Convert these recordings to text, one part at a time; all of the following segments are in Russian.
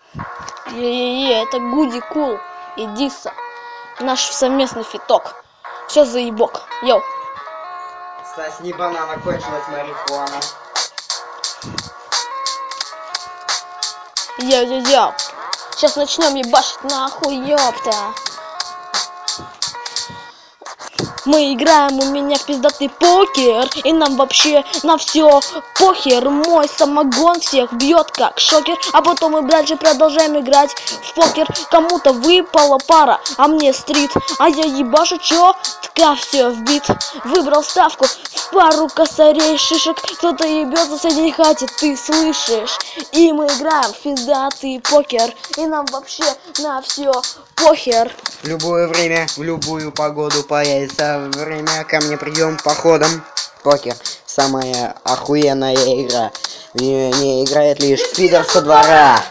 Это Гуди Кул и Диса. Наш совместный фиток. Все заебок. Йоу. Сосни банана, кончилась марихуана. Йоу. Сейчас начнем ебашить нахуй, ёпта. Мы играем у меня в пиздатый покер, и нам вообще на все похер. Мой самогон всех бьет как шокер, а потом мы дальше продолжаем играть в покер. Кому-то выпала пара, а мне стрит, а я ебашу, чё? Тка, все вбит. Выбрал ставку в пару косарей шишек. Кто-то ебет в соседней хате, ты слышишь? И мы играем в пиздатый покер, и нам вообще на все похер. В любое время, в любую погоду появится время, ко мне придем походом. Покер — самая охуенная игра. В нее не играет лишь пидор со двора.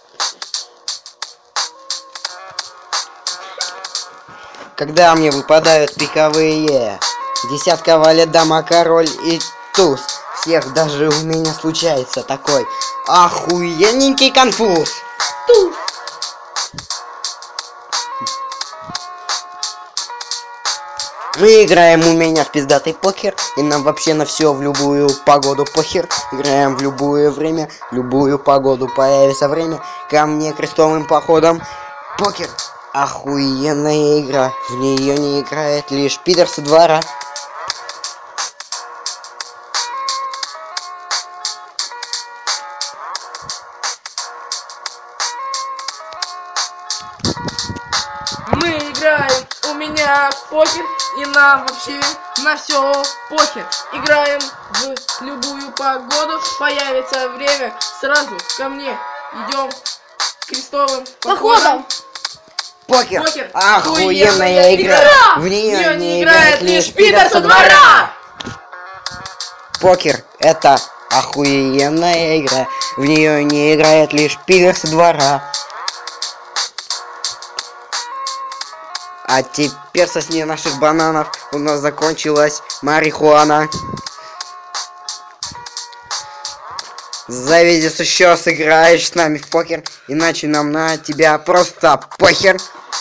Когда мне выпадают пиковые, десятка валет, дама, король и туз. Всех даже у меня случается такой охуенненький конфуз. Туз. Мы играем у меня в пиздатый покер, и нам вообще на все в любую погоду похер. Играем в любое время, в любую погоду появится время, ко мне крестовым походом. Покер — охуенная игра, в нее не играет лишь пидор со двора. Мы играем у меня в покер, и нам вообще на все похер. Играем в любую погоду, появится время, сразу ко мне идем крестовым походом. Покер Покер — охуенная игра, в нее не играет лишь пидор со двора. Покер — это охуенная игра, в нее не играет лишь пидор со двора. А теперь сосни наших бананов, у нас закончилась марихуана. Завидишь еще, сыграешь с нами в покер, иначе нам на тебя просто похер.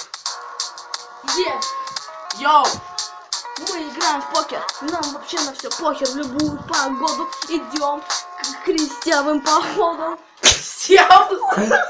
Йоу! Мы играем в покер, нам вообще на все похер, в любую погоду идем к крестовым походам. Всем